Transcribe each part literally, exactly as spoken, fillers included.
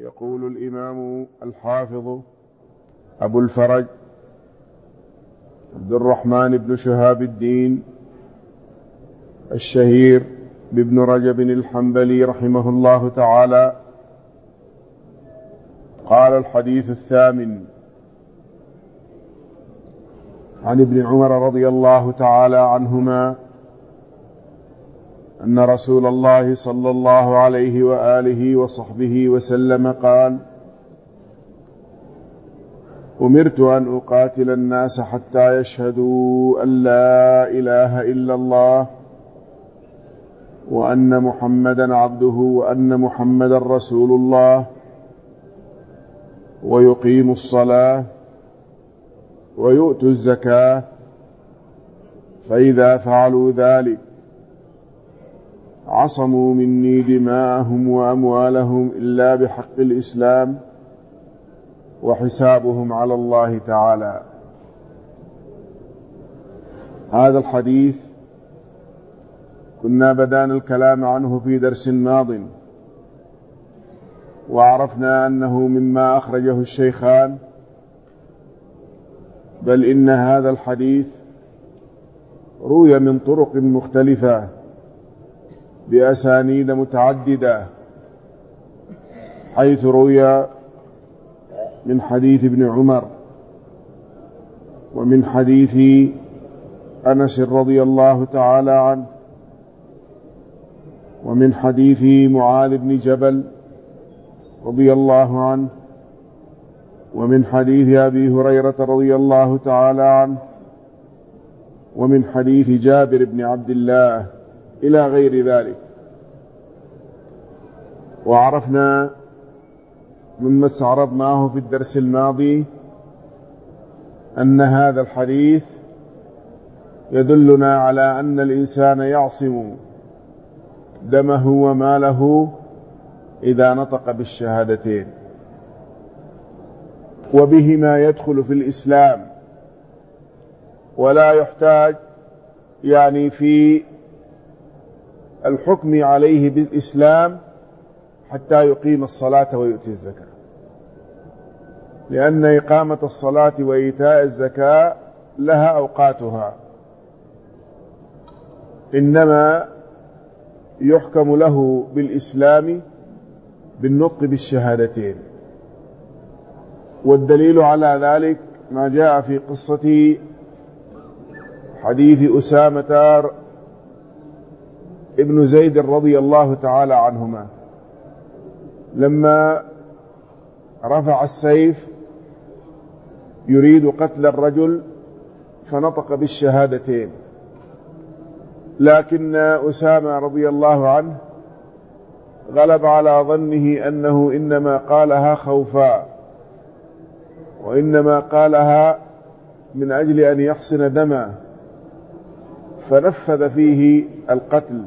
يقول الإمام الحافظ أبو الفرج عبد الرحمن بن شهاب الدين الشهير بابن رجب الحنبلي رحمه الله تعالى: قال: الحديث الثامن عن ابن عمر رضي الله تعالى عنهما أن رسول الله صلى الله عليه وآله وصحبه وسلم قال: أمرت أن أقاتل الناس حتى يشهدوا أن لا إله إلا الله وأن محمدا عبده وأن محمدا رسول الله ويقيموا الصلاة ويؤتوا الزكاة، فإذا فعلوا ذلك عصموا مني دماءهم وأموالهم إلا بحق الإسلام وحسابهم على الله تعالى. هذا الحديث كنا بدأنا الكلام عنه في درس ماض، وعرفنا أنه مما أخرجه الشيخان، بل إن هذا الحديث روي من طرق مختلفة بأسانيد متعددة، حيث روي من حديث ابن عمر، ومن حديث أنس رضي الله تعالى عنه، ومن حديث معاذ بن جبل رضي الله عنه، ومن حديث أبي هريرة رضي الله تعالى عنه، ومن حديث جابر بن عبد الله إلى غير ذلك. وعرفنا مما استعرضناه في الدرس الماضي أن هذا الحديث يدلنا على أن الإنسان يعصم دمه وماله إذا نطق بالشهادتين، وبهما يدخل في الإسلام، ولا يحتاج يعني في الحكم عليه بالإسلام حتى يقيم الصلاة ويؤتي الزكاة، لأن إقامة الصلاة وإيتاء الزكاة لها أوقاتها، إنما يحكم له بالإسلام بالنطق بالشهادتين. والدليل على ذلك ما جاء في قصة حديث أسامة ابن زيد رضي الله تعالى عنهما، لما رفع السيف يريد قتل الرجل فنطق بالشهادتين، لكن أسامة رضي الله عنه غلب على ظنه أنه إنما قالها خوفا، وإنما قالها من أجل أن يحصن دمه، فنفذ فيه القتل،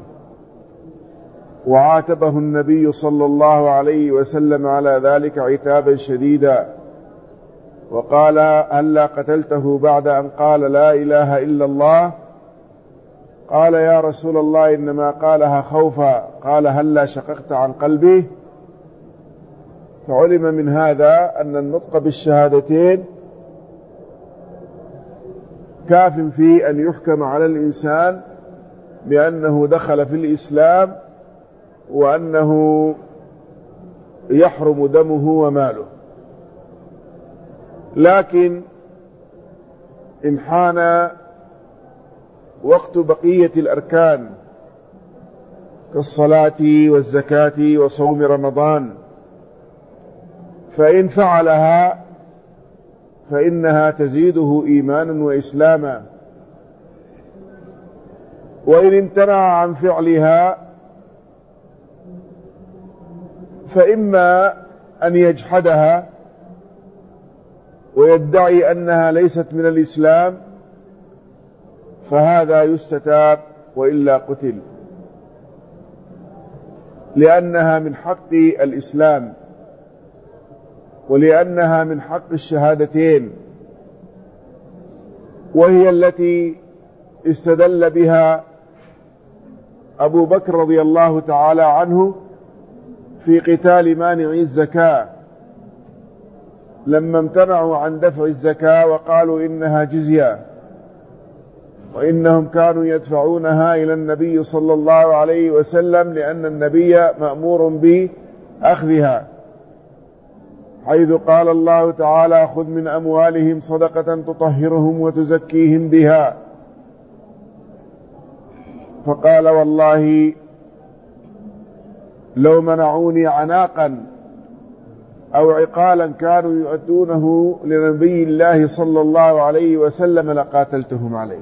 وعاتبه النبي صلى الله عليه وسلم على ذلك عتابا شديدا، وقال: هلا قتلته بعد أن قال لا إله إلا الله؟ قال: يا رسول الله إنما قالها خوفا. قال: هلا شققت عن قلبه؟ فعلم من هذا أن النطق بالشهادتين كاف في أن يحكم على الإنسان بأنه دخل في الإسلام، وأنه يحرم دمه وماله. لكن إن حان وقت بقية الأركان كالصلاة والزكاة وصوم رمضان، فإن فعلها فإنها تزيده إيمانا وإسلاما، وإن امتنع عن فعلها فإما أن يجحدها ويدعي أنها ليست من الإسلام، فهذا يستتاب وإلا قتل، لأنها من حق الإسلام، ولأنها من حق الشهادتين، وهي التي استدل بها أبو بكر رضي الله تعالى عنه في قتال مانعي الزكاة لما امتنعوا عن دفع الزكاة وقالوا إنها جزية، وإنهم كانوا يدفعونها إلى النبي صلى الله عليه وسلم لأن النبي مأمور بأخذها، حيث قال الله تعالى: خذ من أموالهم صدقة تطهرهم وتزكيهم بها. فقال: والله لو منعوني عناقا أو عقالا كانوا يؤدونه لنبي الله صلى الله عليه وسلم لقاتلتهم عليه،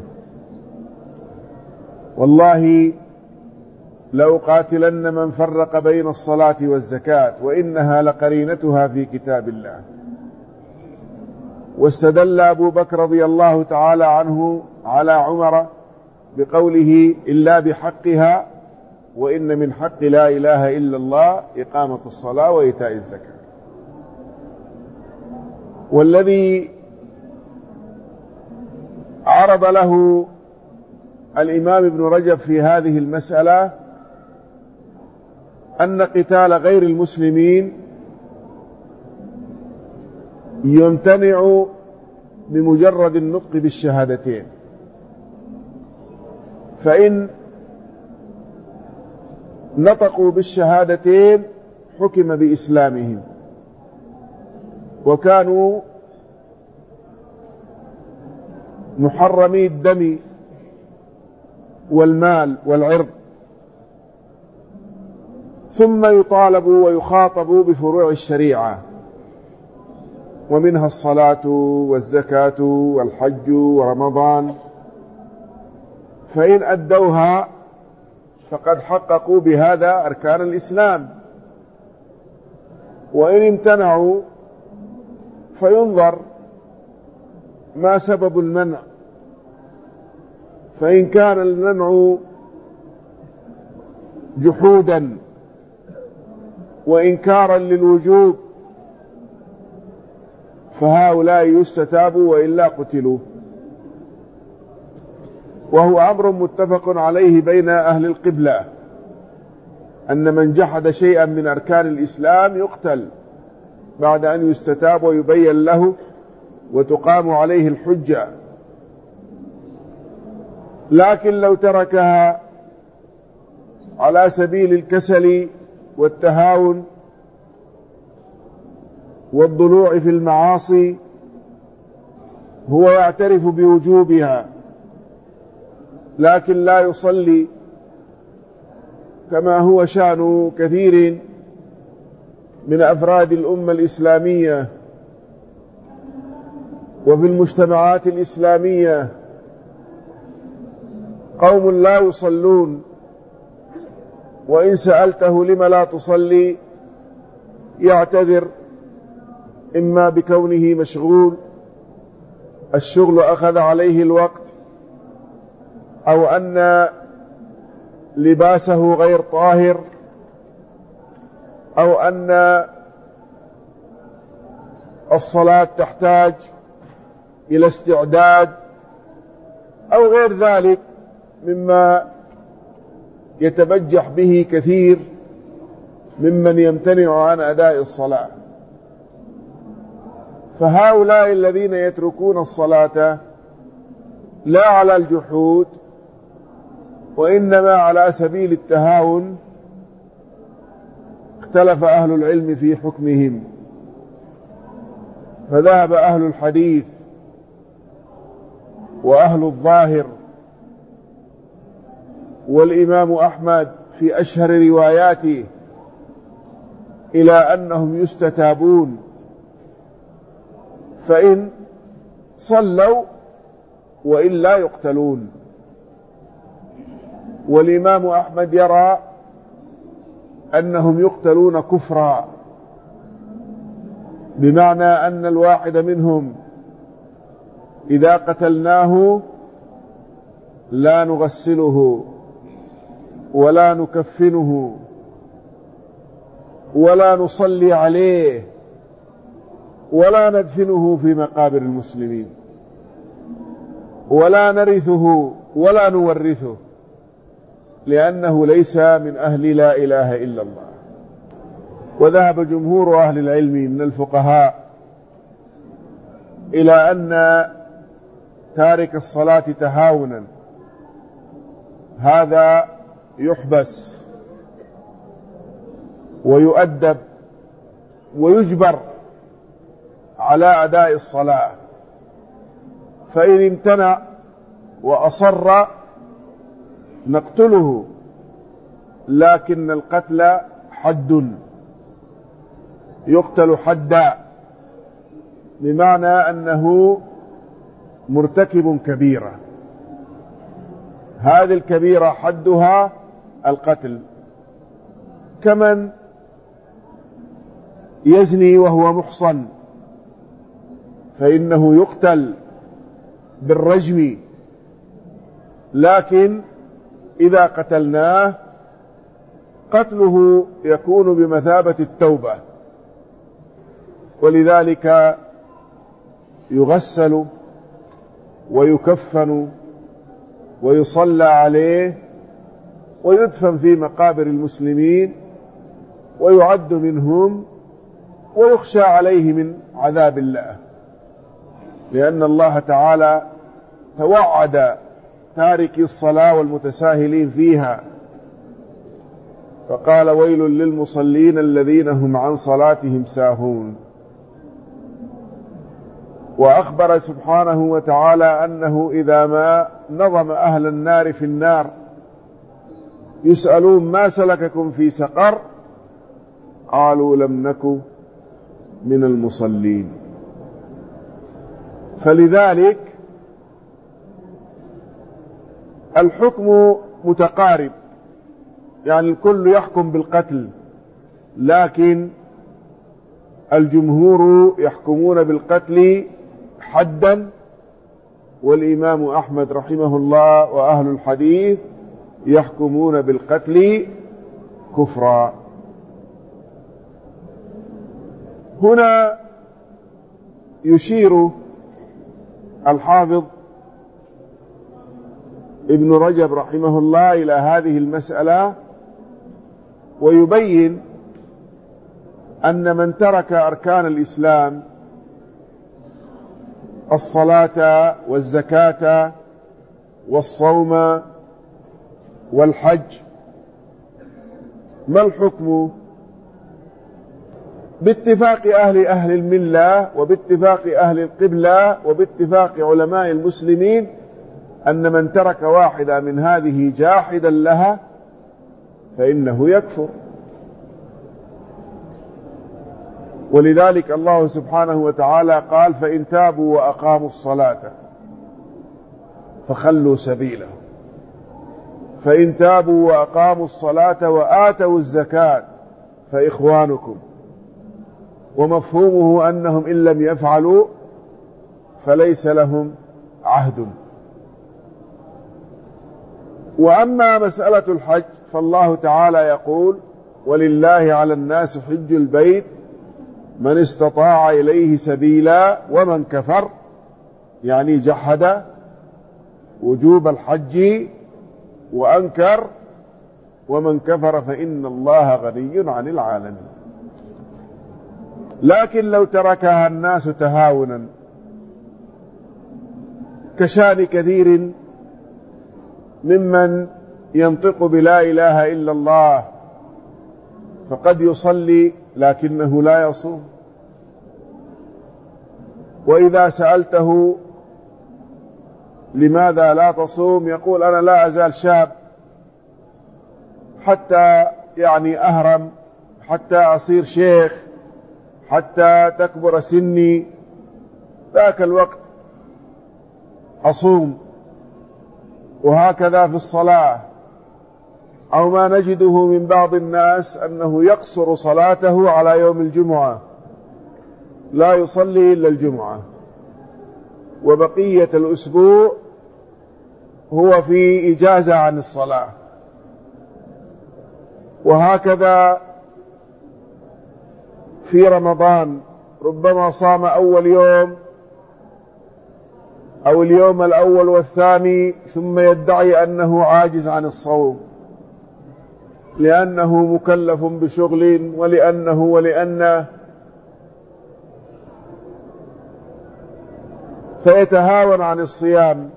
والله لو قاتلن من فرق بين الصلاة والزكاة وإنها لقرينتها في كتاب الله. واستدل أبو بكر رضي الله تعالى عنه على عمر بقوله: إلا بحقها، وإن من حق لا إله إلا الله إقامة الصلاة وإيتاء الزكاة. والذي عرض له الإمام ابن رجب في هذه المسألة أن قتال غير المسلمين يمتنع بمجرد النطق بالشهادتين، فإن نطقوا بالشهادتين حكم بإسلامهم، وكانوا محرمي الدم والمال والعرض، ثم يطالبوا ويخاطبوا بفروع الشريعة، ومنها الصلاة والزكاة والحج ورمضان، فإن أدوها فقد حققوا بهذا أركان الإسلام، وإن امتنعوا فينظر ما سبب المنع، فإن كان المنع جحودا وإنكارا للوجوب فهؤلاء يستتابوا وإلا قتلوا. وهو أمر متفق عليه بين أهل القبلة أن من جحد شيئا من أركان الإسلام يقتل بعد أن يستتاب ويبين له وتقام عليه الحجة. لكن لو تركها على سبيل الكسل والتهاون والضلوع في المعاصي، هو يعترف بوجوبها لكن لا يصلي، كما هو شأن كثير من أفراد الأمة الإسلامية وفي المجتمعات الإسلامية، قوم لا يصلون، وإن سألته لم لا تصلي يعتذر، إما بكونه مشغول، الشغل أخذ عليه الوقت، أو أن لباسه غير طاهر، أو أن الصلاة تحتاج إلى استعداد، أو غير ذلك مما يتبجح به كثير ممن يمتنع عن أداء الصلاة. فهؤلاء الذين يتركون الصلاة لا على الجحود وإنما على سبيل التهاون، اختلف أهل العلم في حكمهم، فذهب أهل الحديث وأهل الظاهر والإمام أحمد في أشهر رواياته إلى أنهم يستتابون، فإن صلوا وإلا يقتلون. والإمام أحمد يرى أنهم يقتلون كفرا، بمعنى أن الواحد منهم إذا قتلناه لا نغسله ولا نكفنه ولا نصلي عليه ولا ندفنه في مقابر المسلمين ولا نرثه ولا نورثه، لأنه ليس من أهل لا إله إلا الله. وذهب جمهور أهل العلم من الفقهاء إلى أن تارك الصلاة تهاونا هذا يحبس ويؤدب ويجبر على أداء الصلاة، فإن امتنع وأصر نقتله، لكن القتل حد، يقتل حدا، بمعنى أنه مرتكب كبيرة، هذه الكبيرة حدها القتل. كمن يزني وهو محصن فإنه يقتل بالرجم، لكن إذا قتلناه قتله يكون بمثابة التوبة، ولذلك يغسل ويكفن ويصلى عليه ويدفن في مقابر المسلمين ويعد منهم ويخشى عليه من عذاب الله، لأن الله تعالى توعد تاركي الصلاة والمتساهلين فيها، فقال: ويل للمصلين الذين هم عن صلاتهم ساهون. وأخبر سبحانه وتعالى أنه إذا ما نظم أهل النار في النار يسألون: ما سلككم في سقر؟ قالوا: لم نك من المصلين. فلذلك الحكم متقارب، يعني الكل يحكم بالقتل، لكن الجمهور يحكمون بالقتل حدا، والإمام أحمد رحمه الله وأهل الحديث يحكمون بالقتل كفرا. هنا يشير الحافظ ابن رجب رحمه الله إلى هذه المسألة، ويبين أن من ترك أركان الإسلام الصلاة والزكاة والصوم والحج ما الحكم؟ باتفاق أهل أهل الملة وباتفاق أهل القبلة وباتفاق علماء المسلمين أن من ترك واحدة من هذه جاحدا لها فإنه يكفر. ولذلك الله سبحانه وتعالى قال: فإن تابوا وأقاموا الصلاة فخلوا سبيله. فإن تابوا وأقاموا الصلاة وآتوا الزكاة فإخوانكم، ومفهومه أنهم إن لم يفعلوا فليس لهم عهد. وأما مسألة الحج فالله تعالى يقول: ولله على الناس حج البيت من استطاع إليه سبيلا ومن كفر، يعني جحد وجوب الحج وأنكر، ومن كفر فإن الله غني عن العالمين. لكن لو تركها الناس تهاونا كشان كثير ممن ينطق بلا إله إلا الله، فقد يصلي لكنه لا يصوم، وإذا سألته لماذا لا تصوم يقول: أنا لا أزال شاب حتى يعني أهرم، حتى أصير شيخ، حتى تكبر سني، ذاك الوقت أصوم. وهكذا في الصلاة، أو ما نجده من بعض الناس أنه يقصر صلاته على يوم الجمعة، لا يصلي إلا الجمعة، وبقية الأسبوع هو في إجازة عن الصلاة. وهكذا في رمضان ربما صام أول يوم أو اليوم الأول والثاني ثم يدعي أنه عاجز عن الصوم، لأنه مكلف بشغل ولأنه ولأنه، فيتهاون عن الصيام.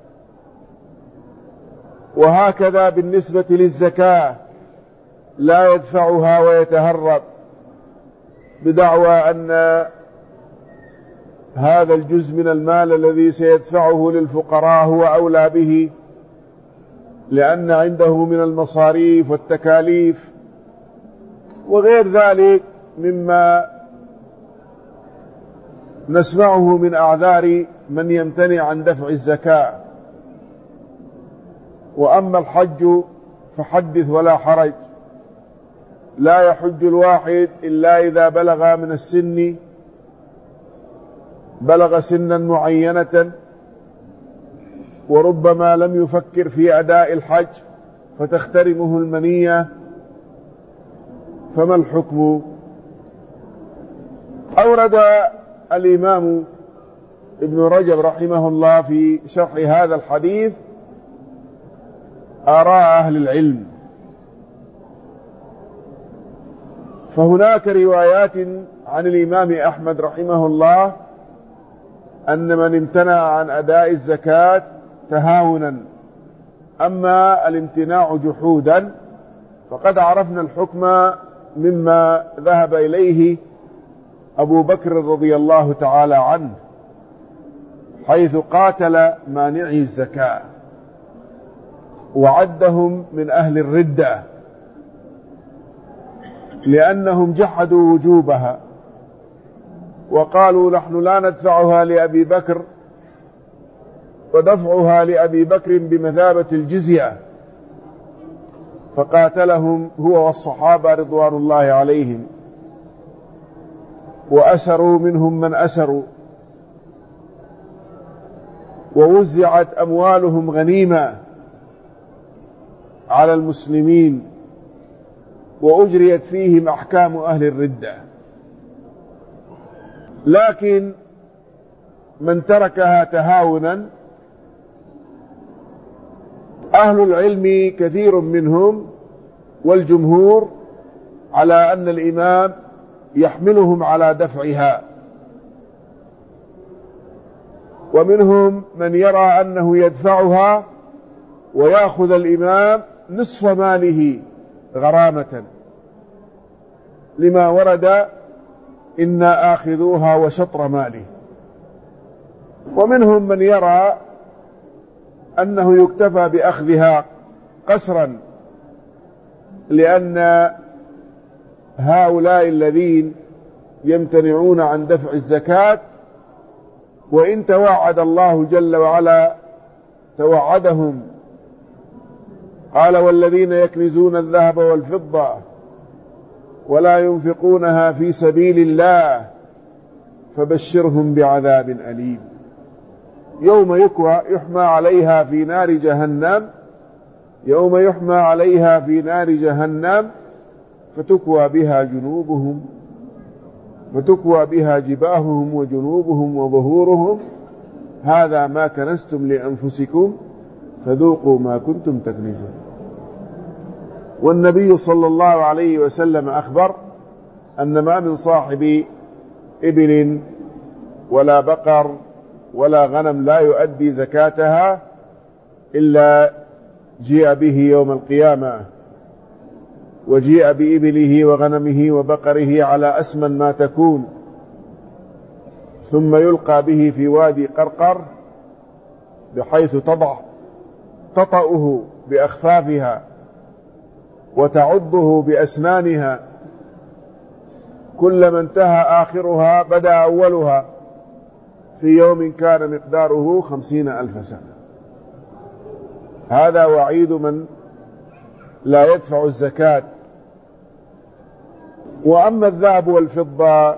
وهكذا بالنسبة للزكاة، لا يدفعها ويتهرب بدعوى أن هذا الجزء من المال الذي سيدفعه للفقراء هو أولى به، لأن عنده من المصاريف والتكاليف وغير ذلك مما نسمعه من أعذار من يمتنع عن دفع الزكاة. وأما الحج فحدث ولا حرج، لا يحج الواحد إلا إذا بلغ من السن بلغ سنا معينة، وربما لم يفكر في أداء الحج فتخترمه المنية، فما الحكم؟ أورد الإمام ابن رجب رحمه الله في شرح هذا الحديث آراء أهل العلم. فهناك روايات عن الإمام أحمد رحمه الله أن من امتنع عن أداء الزكاة تهاونا، أما الامتناع جحودا فقد عرفنا الحكم مما ذهب إليه أبو بكر رضي الله تعالى عنه، حيث قاتل مانعي الزكاة وعدهم من أهل الردة لأنهم جحدوا وجوبها وقالوا نحن لا ندفعها لأبي بكر، ودفعها لأبي بكر بمثابة الجزية، فقاتلهم هو والصحابة رضوان الله عليهم، وأسروا منهم من أسروا، ووزعت أموالهم غنيمة على المسلمين، وأجريت فيهم أحكام أهل الردة. لكن من تركها تهاونا أهل العلم كثير منهم والجمهور على أن الإمام يحملهم على دفعها، ومنهم من يرى أنه يدفعها ويأخذ الإمام نصف ماله غرامة لما ورد إنا آخذوها وشطر ماله، ومنهم من يرى أنه يكتفى بأخذها قسرا، لأن هؤلاء الذين يمتنعون عن دفع الزكاة وإن توعد الله جل وعلا توعدهم، قال والذين يكنزون الذهب والفضة ولا ينفقونها في سبيل الله فبشرهم بعذاب أليم يوم يكوى يحمى عليها في نار جهنم يوم يحمى عليها في نار جهنم فتكوى بها جنوبهم فتكوى بها جباههم وجنوبهم وظهورهم هذا ما كنزتم لأنفسكم فذوقوا ما كنتم تكنزون. والنبي صلى الله عليه وسلم أخبر أن ما من صاحب إبل ولا بقر ولا غنم لا يؤدي زكاتها إلا جيء به يوم القيامة، وجيء بإبله وغنمه وبقره على أسمن ما تكون، ثم يلقى به في وادي قرقر بحيث تضع تطأه بأخفافها وتعضه بأسنانها، كلما انتهى آخرها بدأ أولها، في يوم كان مقداره خمسين ألف سنة. هذا وعيد من لا يدفع الزكاة. وأما الذهب والفضة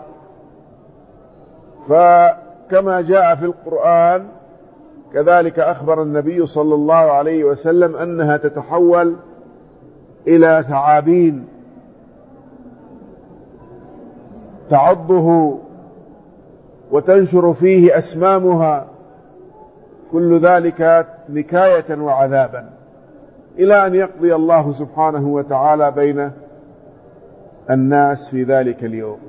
فكما جاء في القرآن كذلك أخبر النبي صلى الله عليه وسلم أنها تتحول إلى ثعابين تعضه وتنشر فيه أسمامها، كل ذلك نكاية وعذابا، إلى أن يقضي الله سبحانه وتعالى بين الناس في ذلك اليوم.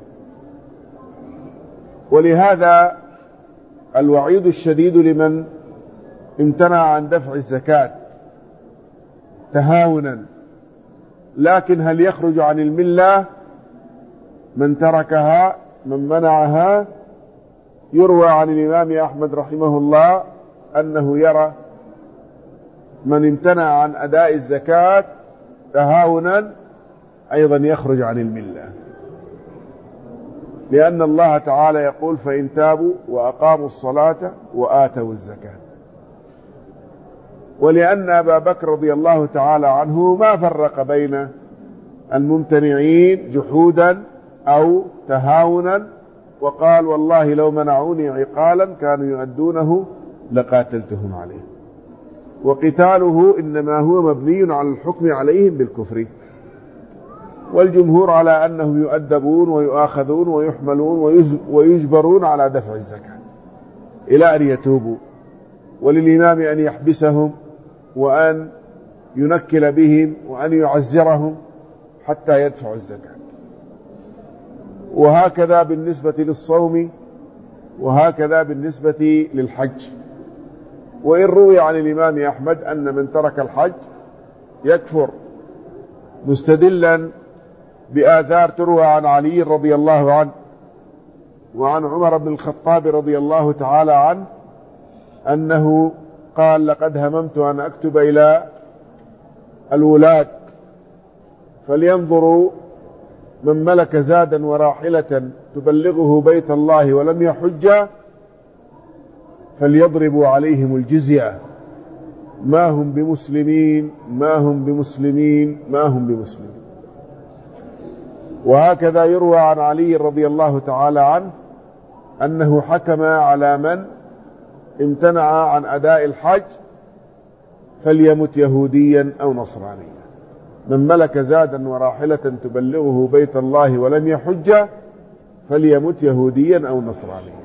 ولهذا الوعيد الشديد لمن امتنع عن دفع الزكاة تهاونا. لكن هل يخرج عن الملة من تركها من منعها؟ يروى عن الإمام أحمد رحمه الله أنه يرى من امتنع عن أداء الزكاة تهاونا أيضا يخرج عن الملة، لأن الله تعالى يقول فإن تابوا وأقاموا الصلاة وآتوا الزكاة. ولأن أبا بكر رضي الله تعالى عنه ما فرق بين الممتنعين جحودا أو تهاونا، وقال والله لو منعوني عقالا كانوا يؤدونه لقاتلتهم عليه. وقتاله إنما هو مبني على الحكم عليهم بالكفر، والجمهور على أنهم يؤدبون ويؤاخذون ويحملون ويجبرون على دفع الزكاة إلى أن يتوبوا، وللإمام أن يحبسهم وأن ينكل بهم وأن يعزرهم حتى يدفعوا الزكاة. وهكذا بالنسبة للصوم، وهكذا بالنسبة للحج. وإن روي عن الإمام أحمد أن من ترك الحج يكفر، مستدلا بآثار تروى عن علي رضي الله عنه وعن عمر بن الخطاب رضي الله تعالى عنه أنه قال لقد هممت أن أكتب إلى الولاة فلينظروا من ملك زادا وراحلة تبلغه بيت الله ولم يحج فليضربوا عليهم الجزية، ما هم بمسلمين ما هم بمسلمين ما هم بمسلمين. وهكذا يروى عن علي رضي الله تعالى عنه أنه حكم على من امتنع عن أداء الحج فليمت يهوديا أو نصرانيا، من ملك زادا وراحلة تبلغه بيت الله ولم يحج فليمت يهوديا أو نصرانيا.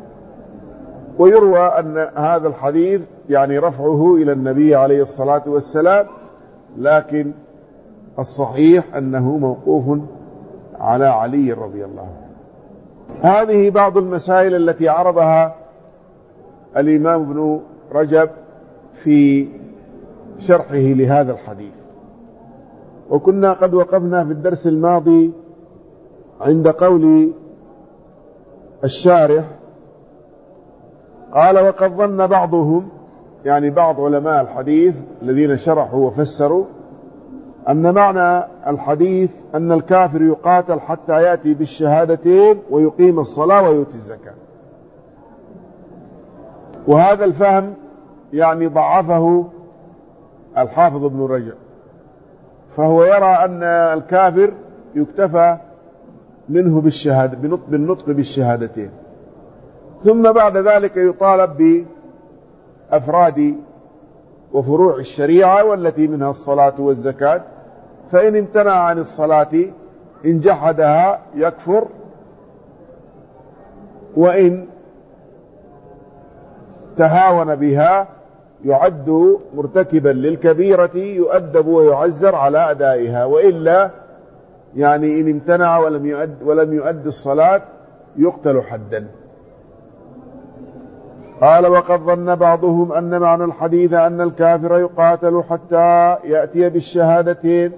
ويروى أن هذا الحديث يعني رفعه إلى النبي عليه الصلاة والسلام، لكن الصحيح أنه موقوف على علي رضي الله عنه. هذه بعض المسائل التي عرضها الإمام ابن رجب في شرحه لهذا الحديث. وكنا قد وقفنا في الدرس الماضي عند قول الشارح قال وقد ظن بعضهم، يعني بعض علماء الحديث الذين شرحوا وفسروا، أن معنى الحديث أن الكافر يقاتل حتى يأتي بالشهادتين ويقيم الصلاة ويؤتي الزكاة. وهذا الفهم يعني ضعفه الحافظ ابن رجب، فهو يرى أن الكافر يكتفى منه بالشهادة بالنطق بالشهادتين، ثم بعد ذلك يطالب بأفراد وفروع الشريعة والتي منها الصلاة والزكاة. فإن امتنع عن الصلاة إن جحدها يكفر، وإن تهاون بها يعد مرتكبا للكبيرة يؤدب ويعزر على أدائها، وإلا يعني إن امتنع ولم يؤد ولم يؤد الصلاة يقتل حدا. قال وقد ظن بعضهم أن معنى الحديث أن الكافر يقاتل حتى يأتي بالشهادتين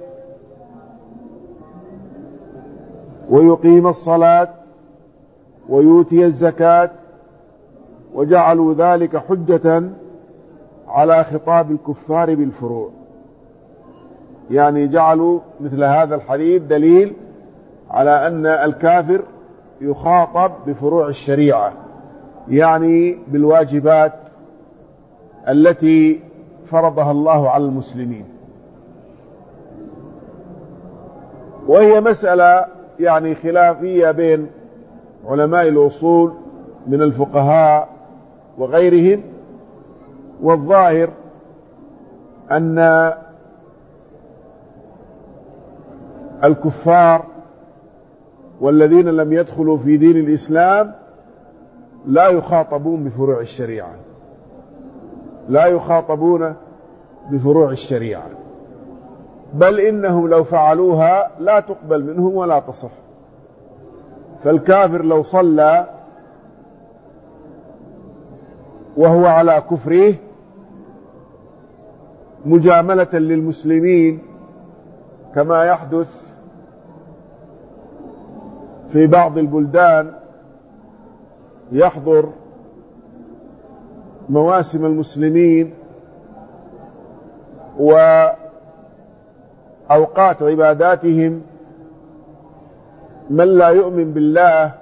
ويقيم الصلاة ويؤتي الزكاة، وجعلوا ذلك حجة على خطاب الكفار بالفروع، يعني جعلوا مثل هذا الحديث دليل على أن الكافر يخاطب بفروع الشريعة، يعني بالواجبات التي فرضها الله على المسلمين. وهي مسألة يعني خلافية بين علماء الأصول من الفقهاء وغيرهم، والظاهر أن الكفار والذين لم يدخلوا في دين الإسلام لا يخاطبون بفروع الشريعة، لا يخاطبون بفروع الشريعة، بل إنهم لو فعلوها لا تقبل منهم ولا تصح. فالكافر لو صلى وهو على كفره مجاملة للمسلمين كما يحدث في بعض البلدان، يحضر مواسم المسلمين وأوقات عباداتهم من لا يؤمن بالله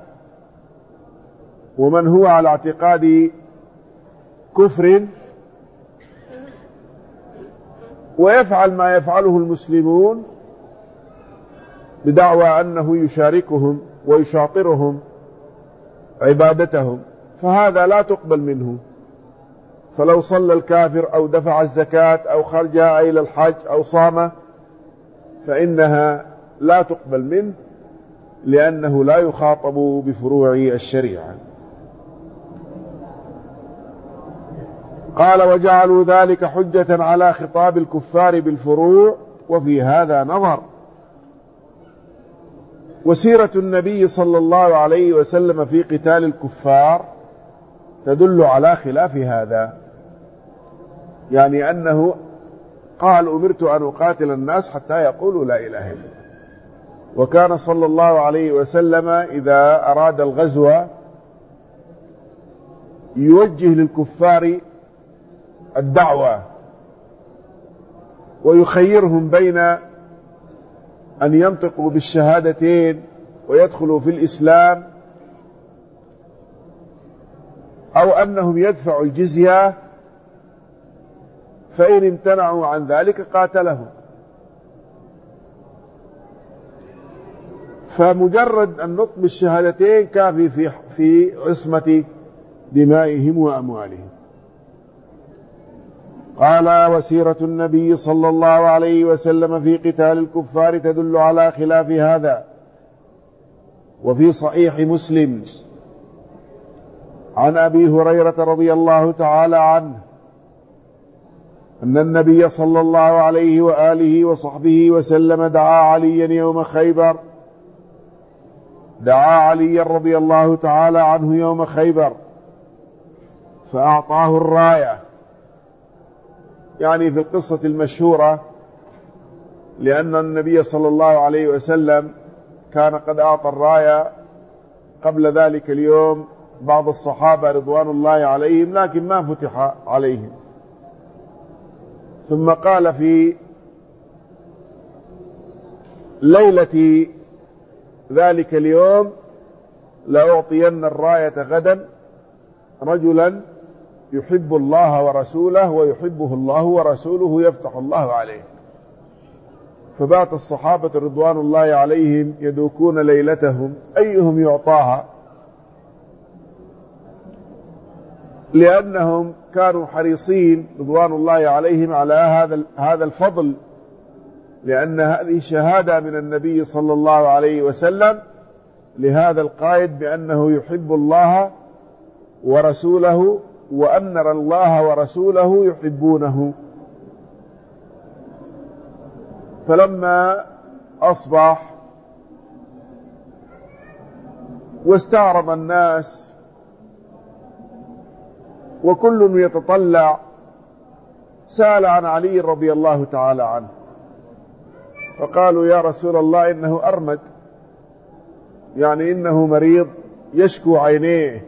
ومن هو على اعتقاد كفر، ويفعل ما يفعله المسلمون بدعوى أنه يشاركهم ويشاطرهم عبادتهم، فهذا لا تقبل منه. فلو صلى الكافر أو دفع الزكاة أو خرج إلى الحج أو صام فإنها لا تقبل منه، لأنه لا يخاطب بفروع الشريعة. قال: وجعلوا ذلك حجة على خطاب الكفار بالفروع، وفي هذا نظر. وسيرة النبي صلى الله عليه وسلم في قتال الكفار تدل على خلاف هذا، يعني أنه قال: أمرت أن أقاتل الناس حتى يقولوا لا إله إلا الله. وكان صلى الله عليه وسلم إذا أراد الغزو يوجه للكفار الدعوة ويخيرهم بين أن ينطقوا بالشهادتين ويدخلوا في الإسلام أو أنهم يدفعوا الجزية، فإن امتنعوا عن ذلك قاتلهم. فمجرد النطق بالشهادتين كافي في في عصمة دمائهم وأموالهم. قال: وسيرة النبي صلى الله عليه وسلم في قتال الكفار تدل على خلاف هذا. وفي صحيح مسلم عن أبي هريرة رضي الله تعالى عنه أن النبي صلى الله عليه وآله وصحبه وسلم دعا عليا يوم خيبر دعا عليا رضي الله تعالى عنه يوم خيبر فأعطاه الراية، يعني في القصة المشهورة، لأن النبي صلى الله عليه وسلم كان قد أعطى الراية قبل ذلك اليوم بعض الصحابة رضوان الله عليهم، لكن ما فتح عليهم. ثم قال في ليلة ذلك اليوم: لأعطين الراية غدا رجلا يحب الله ورسوله ويحبه الله ورسوله يفتح الله عليه. فبات الصحابة رضوان الله عليهم يدوكون ليلتهم أيهم يعطاها، لأنهم كانوا حريصين رضوان الله عليهم على هذا هذا الفضل، لأن هذه شهادة من النبي صلى الله عليه وسلم لهذا القائد بأنه يحب الله ورسوله، وأن الله ورسوله يحبونه. فلما أصبح واستعرض الناس وكل يتطلع، سأل عن علي رضي الله تعالى عنه، فقالوا: يا رسول الله إنه أرمد، يعني إنه مريض يشكو عينيه.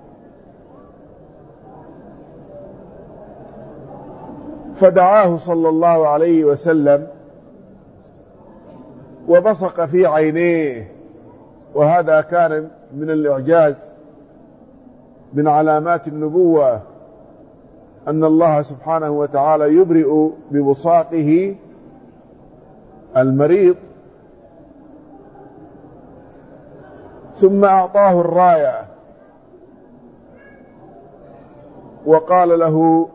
فدعاه صلى الله عليه وسلم وبصق في عينيه، وهذا كان من الإعجاز من علامات النبوة، أن الله سبحانه وتعالى يبرئ ببصاقه المريض. ثم أعطاه الراية وقال له: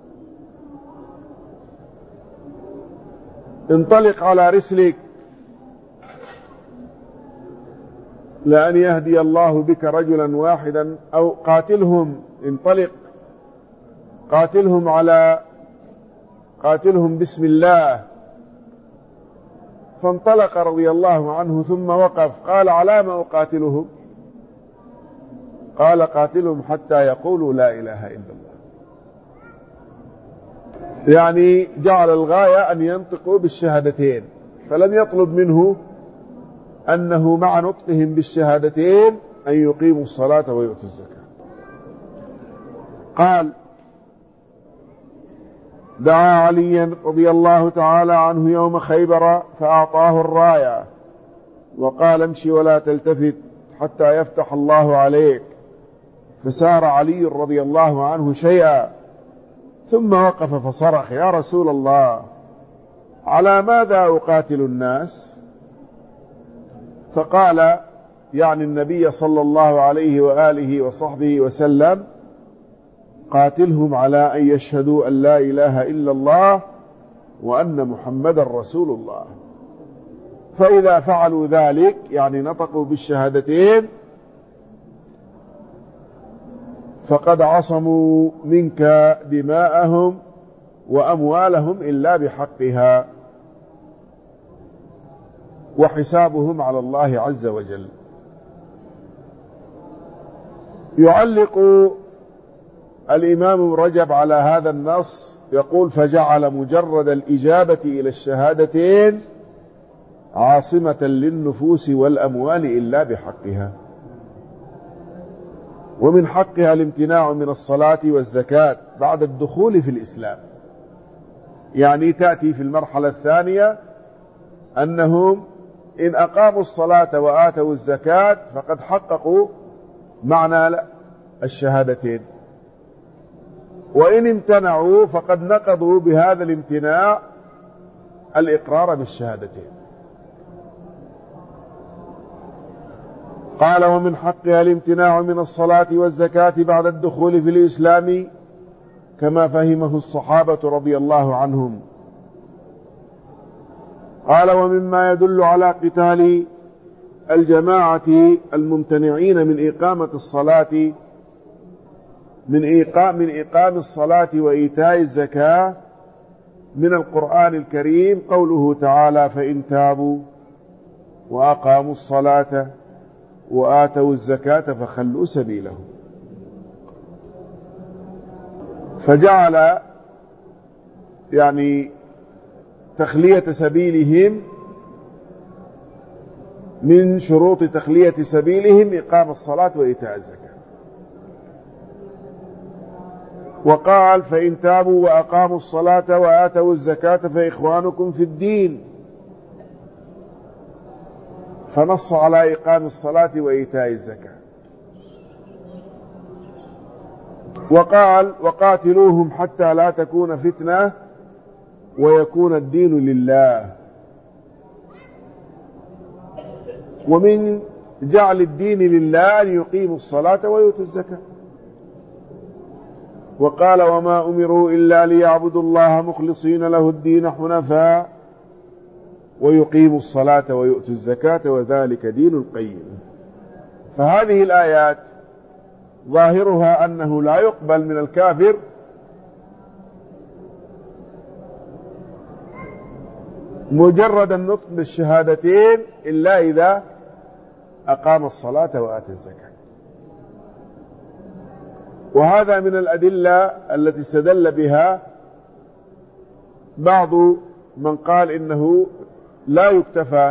انطلق على رسلك لأن يهدي الله بك رجلا واحدا، أو قاتلهم، انطلق قاتلهم على قاتلهم بسم الله فانطلق رضي الله عنه ثم وقف، قال: على ما أقاتلهم؟ قال: قاتلهم حتى يقولوا لا إله إلا الله. يعني جعل الغاية أن ينطقوا بالشهادتين، فلم يطلب منه أنه مع نطقهم بالشهادتين أن يقيموا الصلاة ويؤتوا الزكاة. قال: دعا عليا رضي الله تعالى عنه يوم خيبر فأعطاه الراية وقال: امشي ولا تلتفت حتى يفتح الله عليك. فسار علي رضي الله عنه شيئا ثم وقف فصرخ: يا رسول الله، على ماذا أقاتل الناس؟ فقال، يعني النبي صلى الله عليه وآله وصحبه وسلم: قاتلهم على أن يشهدوا أن لا إله إلا الله وأن محمد رسول الله، فإذا فعلوا ذلك، يعني نطقوا بالشهادتين، فقد عصموا منك دماءهم وأموالهم إلا بحقها، وحسابهم على الله عز وجل. يعلق الإمام ابن رجب على هذا النص يقول: فجعل مجرد الإجابة إلى الشهادتين عاصمة للنفوس والأموال إلا بحقها، ومن حقها الامتناع من الصلاة والزكاة بعد الدخول في الإسلام. يعني تأتي في المرحلة الثانية أنهم إن أقاموا الصلاة وآتوا الزكاة فقد حققوا معنى الشهادتين، وإن امتنعوا فقد نقضوا بهذا الامتناع الإقرار بالشهادتين. قال: ومن حقها الامتناع من الصلاة والزكاة بعد الدخول في الإسلام كما فهمه الصحابة رضي الله عنهم. قال: ومما يدل على قتال الجماعة الممتنعين من إقامة الصلاة من إقام من إقام الصلاة وإيتاء الزكاة من القرآن الكريم قوله تعالى: فإن تابوا وأقاموا الصلاة وآتوا الزكاة فخلوا سبيلهم. فجعل يعني تخلية سبيلهم من شروط تخلية سبيلهم إقام الصلاة وإيتاء الزكاة. وقال: فإن تابوا وأقاموا الصلاة وآتوا الزكاة فإخوانكم في الدين، فنص على إقام الصلاة وإيتاء الزكاة. وقال: وقاتلوهم حتى لا تكون فتنة ويكون الدين لله. ومن جعل الدين لله أن يقيموا الصلاة ويؤتوا الزكاة. وقال: وما أمروا إلا ليعبدوا الله مخلصين له الدين حنفاء ويقيموا الصلاة ويؤتوا الزكاة وذلك دين القيم. فهذه الآيات ظاهرها أنه لا يقبل من الكافر مجرد النطق بالشهادتين إلا إذا أقام الصلاة وآتى الزكاة. وهذا من الأدلة التي استدل بها بعض من قال إنه لا يكتفى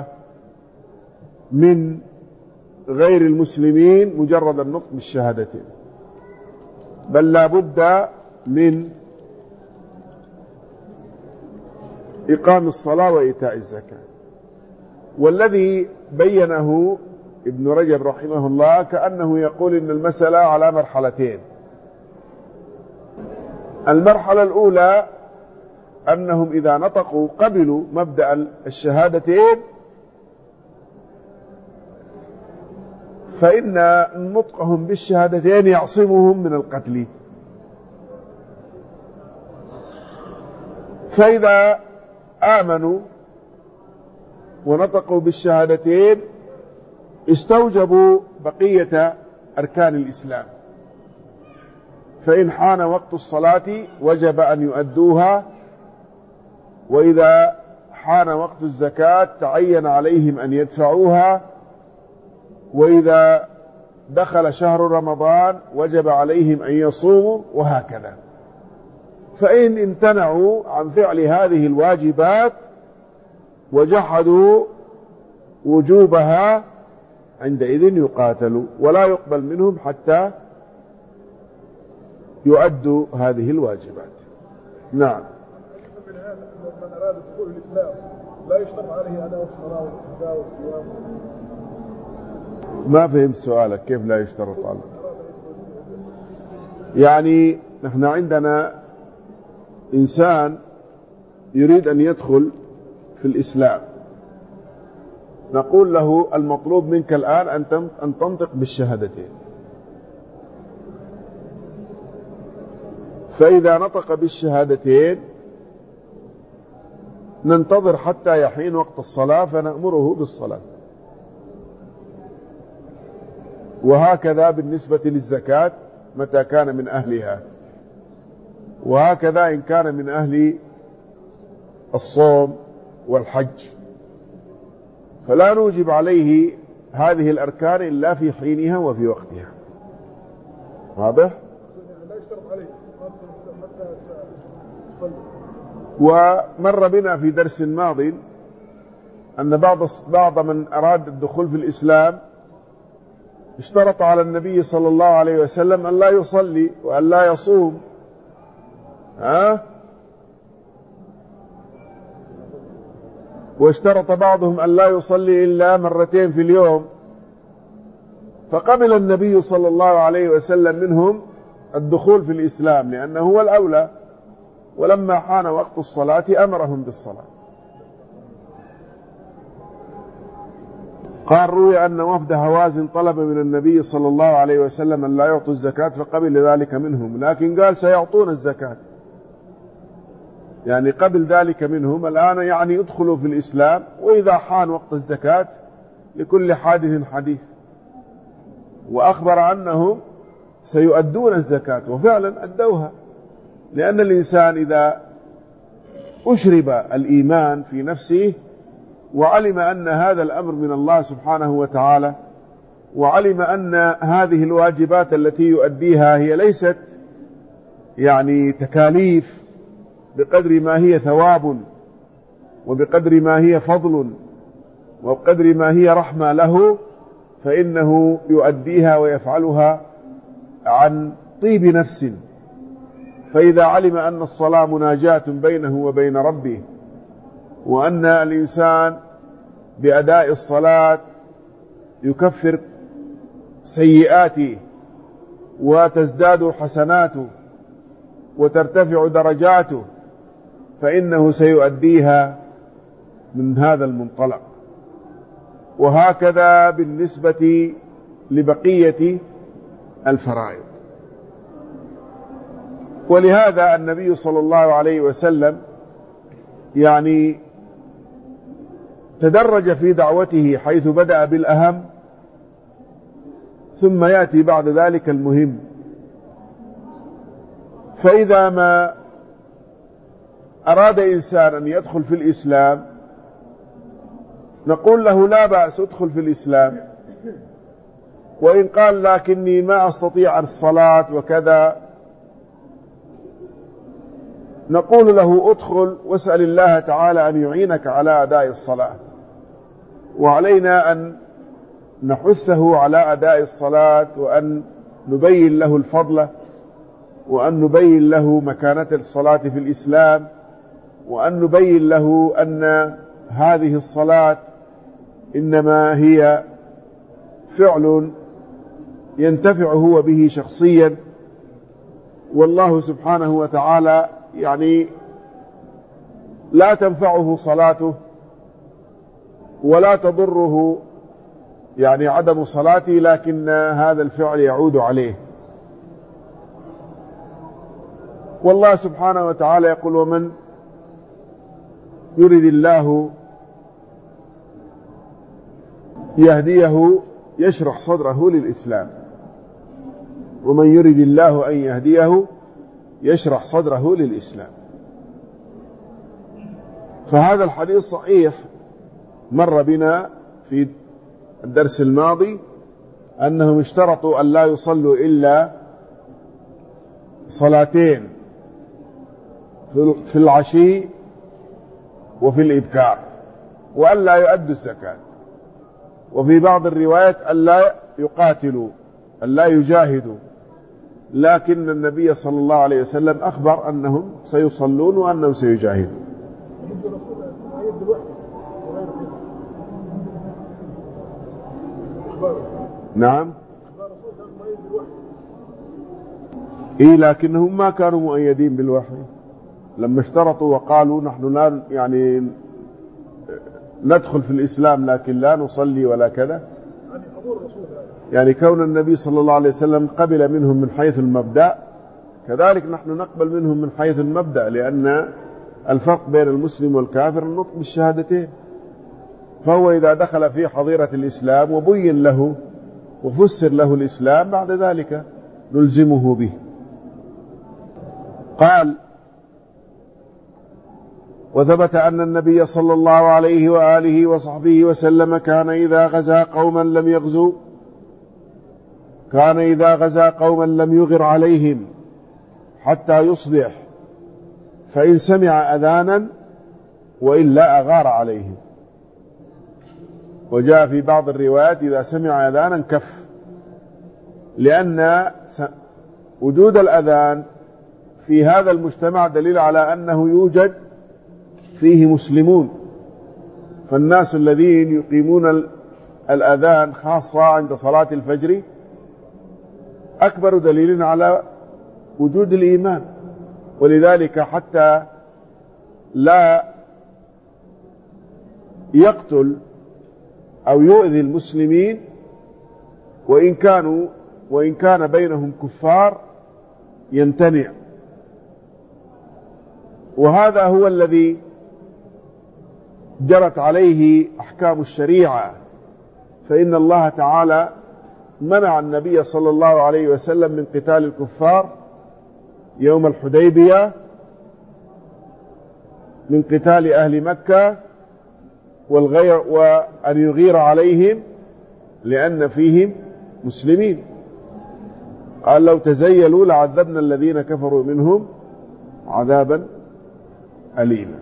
من غير المسلمين مجرد النطق بالشهادتين، بل لا بد من إقام الصلاة وإيتاء الزكاة. والذي بينه ابن رجب رحمه الله كأنه يقول إن المسألة على مرحلتين. المرحلة الأولى أنهم إذا نطقوا قبلوا مبدأ الشهادتين فإن نطقهم بالشهادتين يعصمهم من القتل. فإذا آمنوا ونطقوا بالشهادتين استوجبوا بقية أركان الإسلام، فإن حان وقت الصلاة وجب أن يؤدوها، وإذا حان وقت الزكاة تعين عليهم أن يدفعوها، وإذا دخل شهر رمضان وجب عليهم أن يصوموا، وهكذا. فإن امتنعوا عن فعل هذه الواجبات وجحدوا وجوبها عندئذ يقاتلوا ولا يقبل منهم حتى يؤدوا هذه الواجبات. نعم. من أراد دخول الإسلام لا يشترط عليه أداء الصلاة والزكاة والصيام. ما فهم سؤالك، كيف لا يشترط عليه؟ يعني نحن عندنا إنسان يريد أن يدخل في الإسلام، نقول له المطلوب منك الآن أن تنطق بالشهادتين، فإذا نطق بالشهادتين ننتظر حتى يحين وقت الصلاة فنأمره بالصلاة. وهكذا بالنسبة للزكاة متى كان من أهلها، وهكذا إن كان من أهل الصوم والحج، فلا نوجب عليه هذه الأركان إلا في حينها وفي وقتها. واضح؟ ومر بنا في درس ماض أن بعض بعض من أراد الدخول في الإسلام اشترط على النبي صلى الله عليه وسلم أن لا يصلي وأن لا يصوم، ها؟ واشترط بعضهم أن لا يصلي إلا مرتين في اليوم، فقبل النبي صلى الله عليه وسلم منهم الدخول في الإسلام لأنه هو الأولى، ولما حان وقت الصلاة أمرهم بالصلاة. قال روي أن وفد هوازن طلب من النبي صلى الله عليه وسلم أن لا يعطوا الزكاة فقبل ذلك منهم، لكن قال سيعطون الزكاة، يعني قبل ذلك منهم. الآن يعني ادخلوا في الإسلام، وإذا حان وقت الزكاة لكل حادث حديث. وأخبر أنهم سيؤدون الزكاة، وفعلا أدوها، لأن الإنسان إذا أشرب الإيمان في نفسه وعلم أن هذا الأمر من الله سبحانه وتعالى، وعلم أن هذه الواجبات التي يؤديها هي ليست يعني تكاليف بقدر ما هي ثواب، وبقدر ما هي فضل، وبقدر ما هي رحمة له، فإنه يؤديها ويفعلها عن طيب نفس. فإذا علم أن الصلاة مناجاة بينه وبين ربه، وأن الإنسان بأداء الصلاة يكفر سيئاته وتزداد حسناته وترتفع درجاته، فإنه سيؤديها من هذا المنطلق. وهكذا بالنسبة لبقية الفرائض. ولهذا النبي صلى الله عليه وسلم يعني تدرج في دعوته، حيث بدأ بالأهم ثم يأتي بعد ذلك المهم. فإذا ما أراد إنسان أن يدخل في الإسلام نقول له لا بأس، ادخل في الإسلام. وإن قال لكني ما أستطيع الصلاة وكذا، نقول له ادخل واسأل الله تعالى أن يعينك على أداء الصلاة، وعلينا أن نحثه على أداء الصلاة، وأن نبين له الفضل، وأن نبين له مكانة الصلاة في الإسلام، وأن نبين له أن هذه الصلاة إنما هي فعل ينتفع هو به شخصيا، والله سبحانه وتعالى يعني لا تنفعه صلاته ولا تضره يعني عدم صلاته، لكن هذا الفعل يعود عليه. والله سبحانه وتعالى يقول ومن يريد الله يهديه يشرح صدره للإسلام، ومن يريد الله أن يهديه يشرح صدره للإسلام. فهذا الحديث صحيح، مر بنا في الدرس الماضي أنهم اشترطوا أن لا يصلوا إلا صلاتين في العشي وفي الإبكار، وأن لا يؤدوا الزكاة، وفي بعض الروايات أن لا يقاتلوا، أن لا يجاهدوا، لكن النبي صلى الله عليه وسلم أخبر أنهم سيصلون وأنهم سيجاهدون. نعم، إيه، لكنهم ما كانوا مؤيدين بالوحي لما اشترطوا وقالوا نحن لا يعني ندخل في الإسلام لكن لا نصلي ولا كذا. يعني كون النبي صلى الله عليه وسلم قبل منهم من حيث المبدأ، كذلك نحن نقبل منهم من حيث المبدأ، لأن الفرق بين المسلم والكافر النطق بالشهادتين. فهو إذا دخل في حظيرة الإسلام وبين له وفسر له الإسلام بعد ذلك نلزمه به. قال: وثبت أن النبي صلى الله عليه وآله وصحبه وسلم كان إذا غزا قوما لم يغزوا كان إذا غزا قوما لم يغر عليهم حتى يصبح، فإن سمع أذانا وإلا أغار عليهم. وجاء في بعض الروايات إذا سمع أذانا كف، لأن وجود الأذان في هذا المجتمع دليل على أنه يوجد فيه مسلمون، فالناس الذين يقيمون الأذان خاصة عند صلاة الفجر أكبر دليل على وجود الإيمان. ولذلك حتى لا يقتل أو يؤذي المسلمين وإن كانوا وإن كان بينهم كفار يمتنع. وهذا هو الذي جرت عليه أحكام الشريعة، فإن الله تعالى منع النبي صلى الله عليه وسلم من قتال الكفار يوم الحديبية، من قتال أهل مكة والغير، وأن يغير عليهم لأن فيهم مسلمين. قال: لو تزيلوا لعذبنا الذين كفروا منهم عذابا أليما.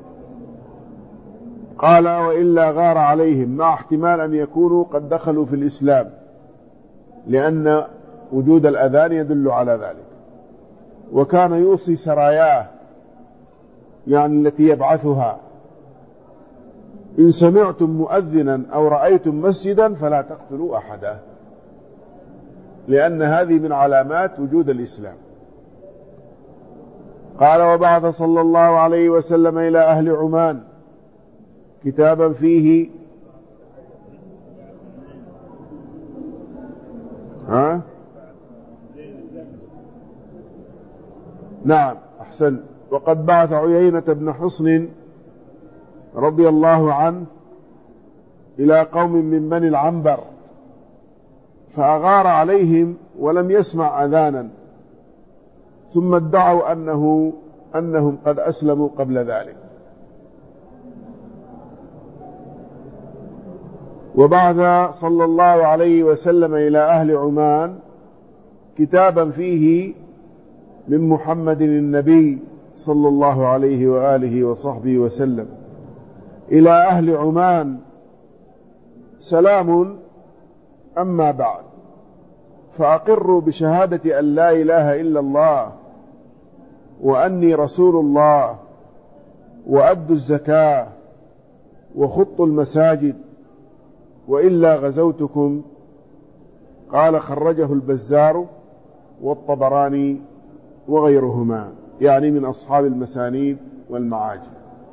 قال: وإلا غار عليهم، مع احتمال أن يكونوا قد دخلوا في الإسلام، لأن وجود الأذان يدل على ذلك. وكان يوصي سراياه، يعني التي يبعثها: إن سمعتم مؤذنا أو رأيتم مسجدا فلا تقتلوا أحدا، لأن هذه من علامات وجود الإسلام. قال: وبعث صلى الله عليه وسلم إلى أهل عمان كتابا فيه ها؟ نعم، أحسن. وقد بعث عيينة بن حصن رضي الله عنه إلى قوم من بني العنبر فأغار عليهم ولم يسمع أذانا، ثم ادعوا أنه أنهم قد أسلموا قبل ذلك. وبعث صلى الله عليه وسلم إلى أهل عمان كتابا فيه من محمد النبي صلى الله عليه وآله وصحبه وسلم: إلى أهل عمان سلام، أما بعد، فأقروا بشهادة أن لا إله إلا الله وأني رسول الله، وأدوا الزكاة، وخطوا المساجد، وإلا غزوتكم. قال: خرجه البزار والطبراني وغيرهما، يعني من أصحاب المسانيد والمعاجم.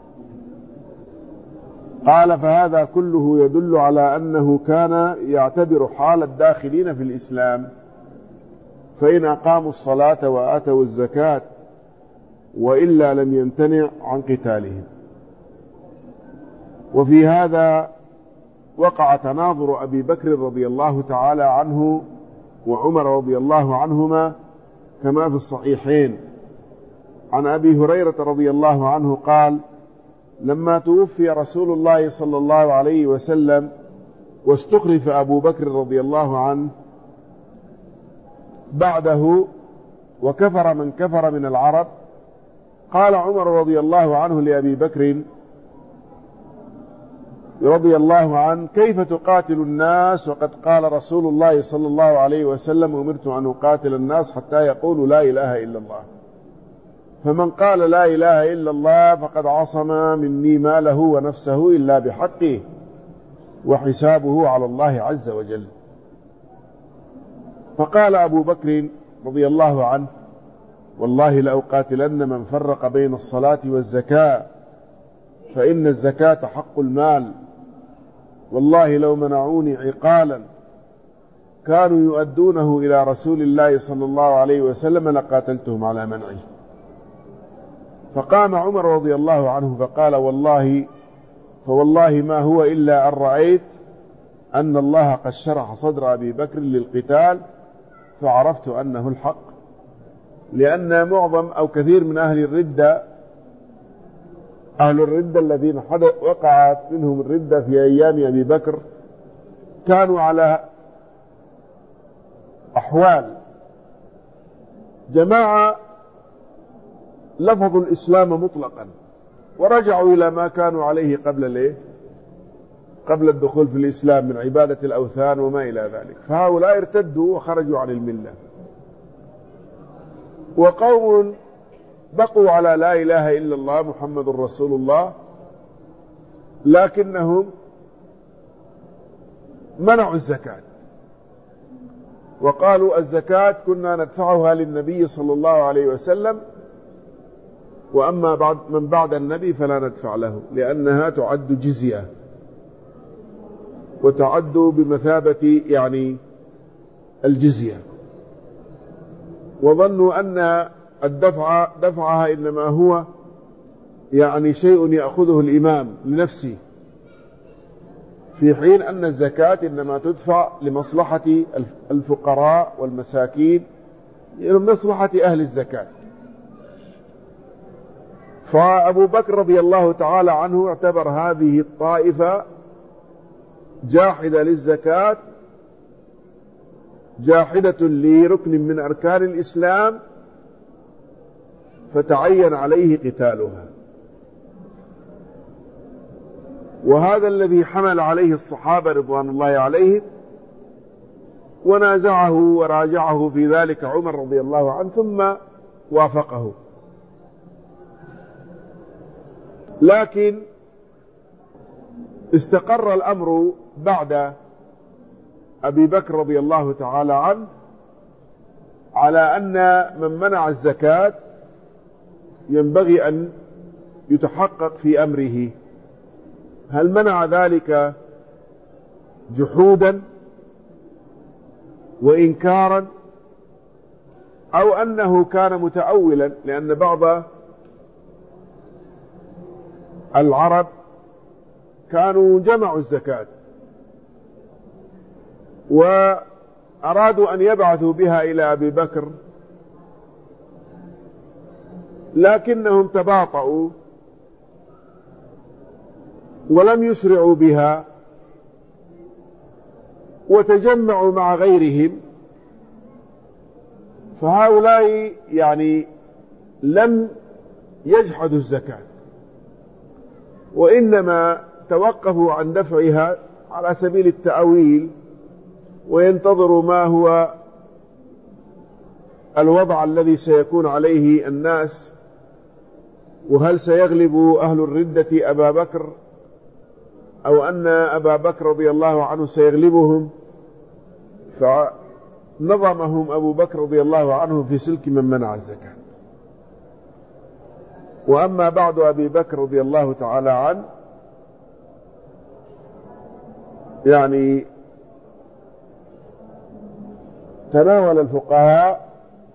قال: فهذا كله يدل على أنه كان يعتبر حال الداخلين في الإسلام، فإن أقاموا الصلاة وآتوا الزكاة وإلا لم يمتنع عن قتالهم. وفي هذا وقع تناظر أبي بكر رضي الله تعالى عنه وعمر رضي الله عنهما، كما في الصحيحين عن أبي هريرة رضي الله عنه قال: لما توفي رسول الله صلى الله عليه وسلم واستخلف أبو بكر رضي الله عنه بعده وكفر من كفر من العرب، قال عمر رضي الله عنه لأبي بكر رضي الله عنه: كيف تقاتل الناس وقد قال رسول الله صلى الله عليه وسلم: أمرت أن أقاتل الناس حتى يقولوا لا إله إلا الله، فمن قال لا إله إلا الله فقد عصم مني ماله ونفسه إلا بحقه وحسابه على الله عز وجل. فقال أبو بكر رضي الله عنه: والله لأقاتلن من فرق بين الصلاة والزكاة، فإن الزكاة حق المال، والله لو منعوني عقالا كانوا يؤدونه إلى رسول الله صلى الله عليه وسلم لقاتلتهم على منعه. فقام عمر رضي الله عنه فقال: والله فوالله ما هو إلا أن رأيت أن الله قد شرح صدر أبي بكر للقتال فعرفت أنه الحق، لأن معظم أو كثير من أهل الردة أهل الردة الذين وقعت منهم الردة في أيام أبي بكر كانوا على أحوال. جماعة لفظوا الإسلام مطلقا ورجعوا إلى ما كانوا عليه قبل ليه قبل الدخول في الإسلام من عبادة الأوثان وما إلى ذلك، فهؤلاء ارتدوا وخرجوا عن الملة. وقوم بقوا على لا إله إلا الله محمد رسول الله، لكنهم منعوا الزكاة وقالوا: الزكاة كنا ندفعها للنبي صلى الله عليه وسلم، وأما بعد من بعد النبي فلا ندفع له، لأنها تعد جزية وتعد بمثابة يعني الجزية، وظنوا أن الدفع دفعها إنما هو يعني شيء يأخذه الإمام لنفسه، في حين أن الزكاة إنما تدفع لمصلحة الفقراء والمساكين، لمصلحة أهل الزكاة. فأبو بكر رضي الله تعالى عنه اعتبر هذه الطائفة جاحدة للزكاة، جاحدة لركن من أركان الإسلام، فتعين عليه قتالها. وهذا الذي حمل عليه الصحابة رضوان الله عليهم، ونازعه وراجعه في ذلك عمر رضي الله عنه ثم وافقه. لكن استقر الأمر بعد أبي بكر رضي الله تعالى عنه على أن من منع الزكاة ينبغي أن يتحقق في أمره، هل منع ذلك جحودا وإنكارا أو أنه كان متأولا، لأن بعض العرب كانوا جمعوا الزكاة وأرادوا أن يبعثوا بها إلى أبي بكر، لكنهم تباطؤوا ولم يسرعوا بها وتجمعوا مع غيرهم، فهؤلاء يعني لم يجحدوا الزكاة، وإنما توقفوا عن دفعها على سبيل التأويل وينتظروا ما هو الوضع الذي سيكون عليه الناس، وهل سيغلب أهل الردة أبا بكر أو أن أبا بكر رضي الله عنه سيغلبهم، فنظمهم أبو بكر رضي الله عنه في سلك من منع الزكاة. وأما بعد أبي بكر رضي الله تعالى عنه يعني تناول الفقهاء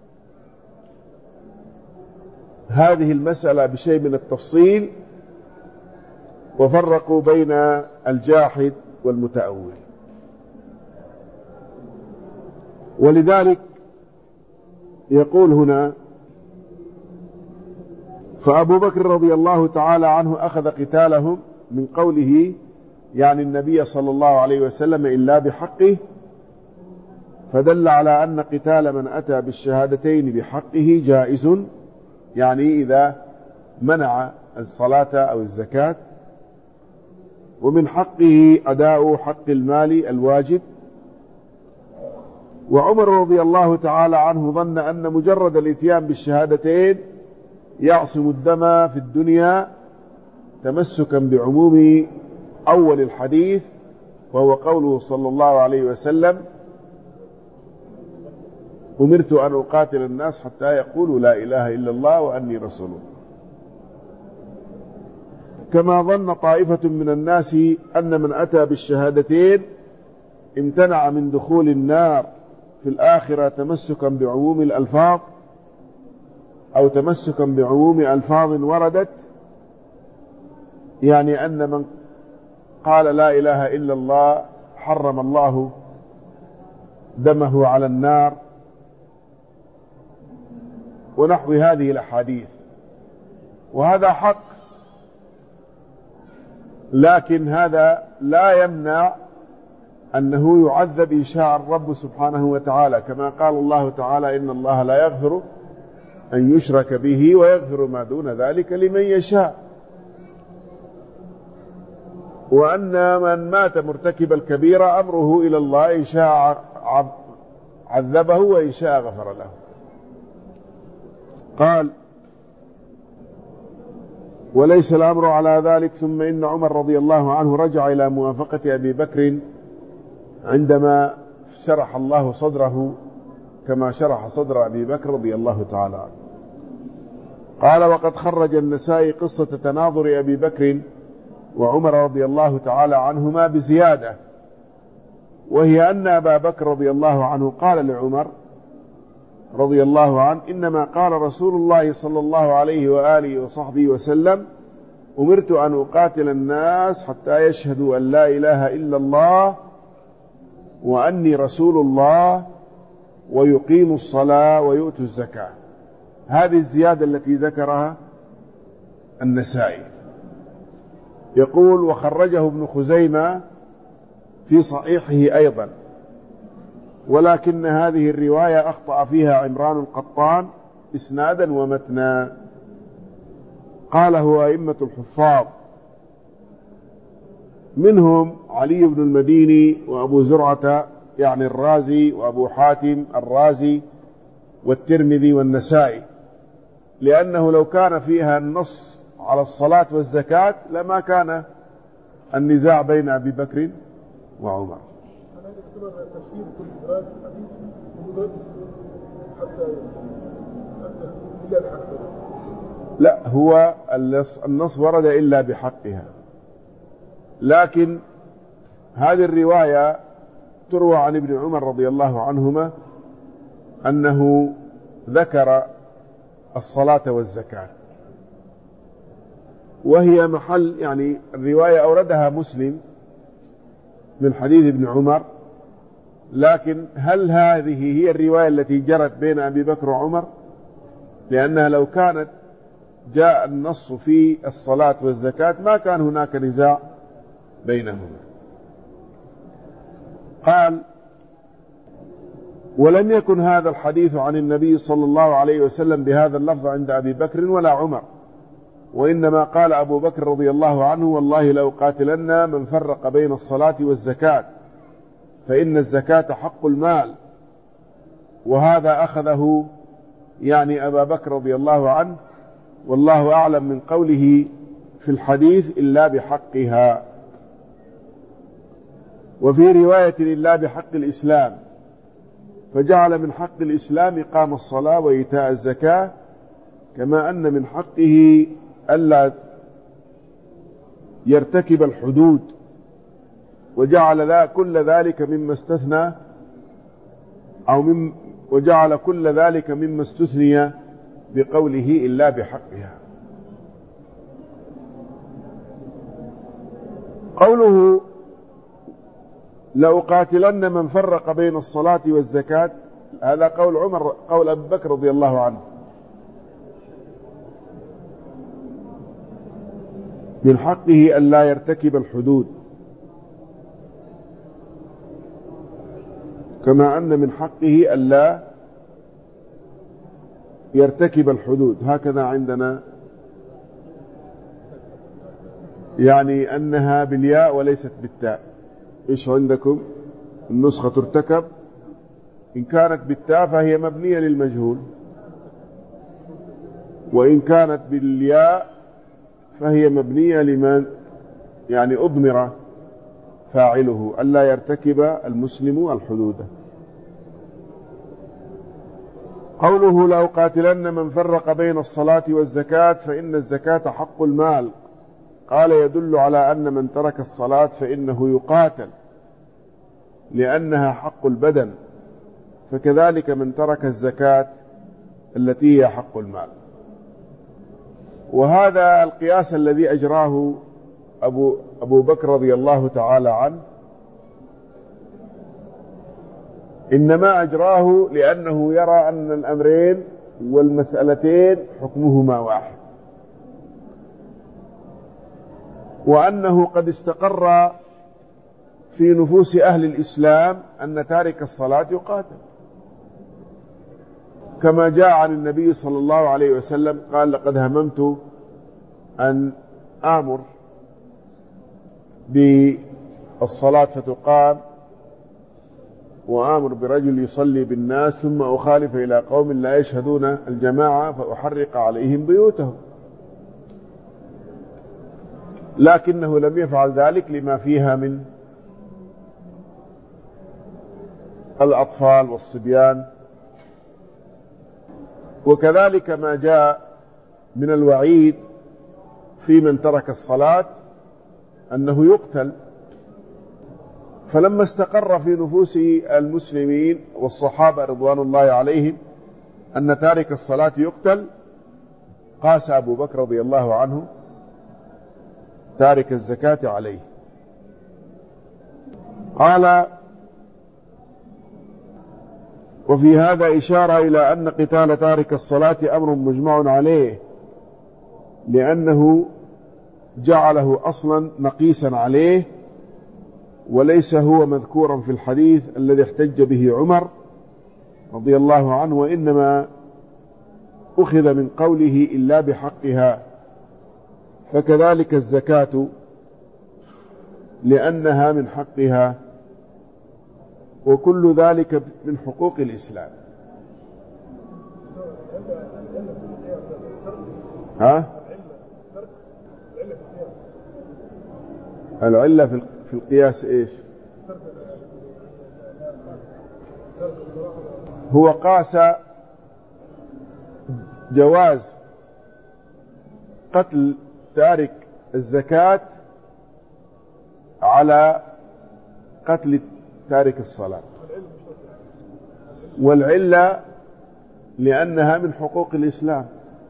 هذه المسألة بشيء من التفصيل وفرقوا بين الجاحد والمتأول. ولذلك يقول هنا فأبو بكر رضي الله تعالى عنه أخذ قتالهم من قوله يعني النبي صلى الله عليه وسلم إلا بحقه، فدل على أن قتال من أتى بالشهادتين بحقه جائز، يعني إذا منع الصلاة أو الزكاة، ومن حقه أداء حق المال الواجب. وعمر رضي الله تعالى عنه ظن أن مجرد الإتيان بالشهادتين يعصم الدم في الدنيا تمسكا بعموم أول الحديث، وهو قوله صلى الله عليه وسلم: أمرت أن أقاتل الناس حتى يقولوا لا إله إلا الله وأني رسوله. كما ظن طائفة من الناس أن من أتى بالشهادتين امتنع من دخول النار في الآخرة تمسكا بعموم الألفاظ، أو تمسكا بعموم ألفاظ وردت، يعني أن من قال لا إله إلا الله حرم الله دمه على النار، ونحو هذه الأحاديث. وهذا حق، لكن هذا لا يمنع أنه يعذب إن شاء الرب سبحانه وتعالى، كما قال الله تعالى: إن الله لا يغفر أن يشرك به ويغفر ما دون ذلك لمن يشاء. وأن من مات مرتكب الكبيرة أمره إلى الله، إن شاء عذبه وإن شاء غفر له. قال: وليس الأمر على ذلك. ثم إن عمر رضي الله عنه رجع إلى موافقة أبي بكر عندما شرح الله صدره كما شرح صدر أبي بكر رضي الله تعالى عنه. قال: وقد خرج النسائي قصة تناظر أبي بكر وعمر رضي الله تعالى عنهما بزيادة، وهي أن أبا بكر رضي الله عنه قال لعمر رضي الله عنه: إنما قال رسول الله صلى الله عليه وآله وصحبه وسلم: أمرت أن أقاتل الناس حتى يشهدوا أن لا إله إلا الله وأني رسول الله ويقيموا الصلاة ويؤتوا الزكاة. هذه الزيادة التي ذكرها النسائي. يقول: وخرجه ابن خزيمة في صحيحه أيضا، ولكن هذه الرواية أخطأ فيها عمران القطان إسنادا ومتنا. قاله أئمة الحفاظ، منهم علي بن المديني وأبو زرعة يعني الرازي وأبو حاتم الرازي والترمذي والنسائي، لأنه لو كان فيها النص على الصلاة والزكاة لما كان النزاع بين أبي بكر وعمر. تفسير كل قراءة الحديث حتى إلا بحقها. لا، هو النص ورد إلا بحقها، لكن هذه الرواية تروى عن ابن عمر رضي الله عنهما أنه ذكر الصلاة والزكاة، وهي محل يعني الرواية أوردها مسلم من حديث ابن عمر، لكن هل هذه هي الرواية التي جرت بين أبي بكر وعمر؟ لأنها لو كانت جاء النص في الصلاة والزكاة ما كان هناك نزاع بينهما. قال: ولم يكن هذا الحديث عن النبي صلى الله عليه وسلم بهذا اللفظ عند أبي بكر ولا عمر، وإنما قال أبو بكر رضي الله عنه: والله لو قاتلنا من فرق بين الصلاة والزكاة، فإن الزكاة حق المال. وهذا أخذه يعني أبا بكر رضي الله عنه، والله أعلم من قوله في الحديث إلا بحقها. وفي رواية إلا بحق الإسلام، فجعل من حق الإسلام إقام الصلاة وإيتاء الزكاة، كما أن من حقه ألا يرتكب الحدود، وجعل ذا كل ذلك مما استثنى أو من وجعل كل ذلك مما استثني بقوله إلا بحقها. قوله لأقاتلن من فرق بين الصلاة والزكاة، هذا قول عمر قول أبي بكر رضي الله عنه، من حقه أن لا يرتكب الحدود، كما أن من حقه أن لا يرتكب الحدود. هكذا عندنا، يعني أنها بالياء وليست بالتاء. إيش عندكم؟ النسخة ترتكب، إن كانت بالتاء فهي مبنية للمجهول، وإن كانت بالياء فهي مبنية لمن يعني أضمر فاعله ألا يرتكب المسلم الحدود. قوله لا أقاتلن من فرق بين الصلاة والزكاة فإن الزكاة حق المال، قال يدل على أن من ترك الصلاة فإنه يقاتل لأنها حق البدن، فكذلك من ترك الزكاة التي هي حق المال. وهذا القياس الذي أجراه أبو, أبو بكر رضي الله تعالى عنه إنما أجراه لأنه يرى أن الأمرين والمسألتين حكمهما واحد، وأنه قد استقر في نفوس أهل الإسلام أن تارك الصلاة يقاتل، كما جاء عن النبي صلى الله عليه وسلم قال لقد هممت أن آمر بالصلاة فتقام وآمر برجل يصلي بالناس ثم أخالف إلى قوم لا يشهدون الجماعة فأحرق عليهم بيوتهم، لكنه لم يفعل ذلك لما فيها من الأطفال والصبيان. وكذلك ما جاء من الوعيد في من ترك الصلاة أنه يقتل، فلما استقر في نفوس المسلمين والصحابة رضوان الله عليهم أن تارك الصلاة يقتل، قاس أبو بكر رضي الله عنه تارك الزكاة عليه. قال وفي هذا إشارة إلى أن قتال تارك الصلاة أمر مجمع عليه، لأنه جعله أصلا نقيسا عليه وليس هو مذكورا في الحديث الذي احتج به عمر رضي الله عنه، وإنما أخذ من قوله إلا بحقها. فكذلك الزكاة لأنها من حقها، وكل ذلك من حقوق الإسلام. ها؟ العلة في القياس إيش؟ هو قاس جواز قتل تارك الزكاة على قتل تارك الصلاة، والعلة لأنها من حقوق الإسلام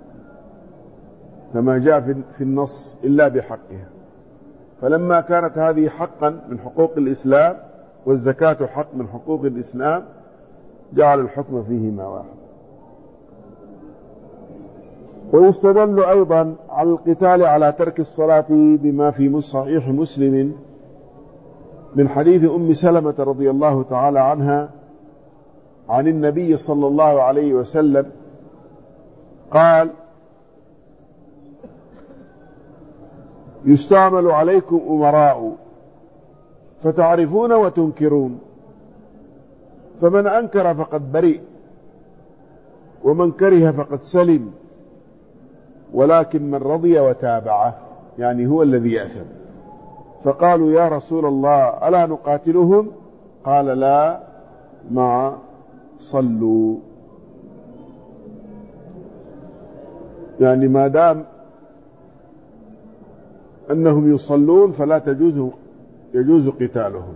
كما جاء في النص إلا بحقها. فلما كانت هذه حقا من حقوق الإسلام والزكاة حق من حقوق الإسلام جعل الحكم فيهما واحد. ويستدل أيضا على القتال على ترك الصلاة بما في صحيح مسلم من حديث أم سلمة رضي الله تعالى عنها عن النبي صلى الله عليه وسلم قال يستعمل عليكم أمراء فتعرفون وتنكرون، فمن أنكر فقد برئ ومن كره فقد سلم، ولكن من رضي وتابعه يعني هو الذي يأثم. فقالوا يا رسول الله ألا نقاتلهم؟ قال لا، ما صلوا، يعني ما دام أنهم يصلون فلا تجوز يجوز قتالهم.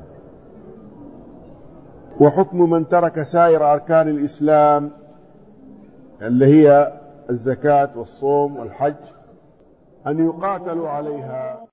وحكم من ترك سائر أركان الإسلام اللي هي الزكاة والصوم والحج أن يقاتلوا عليها.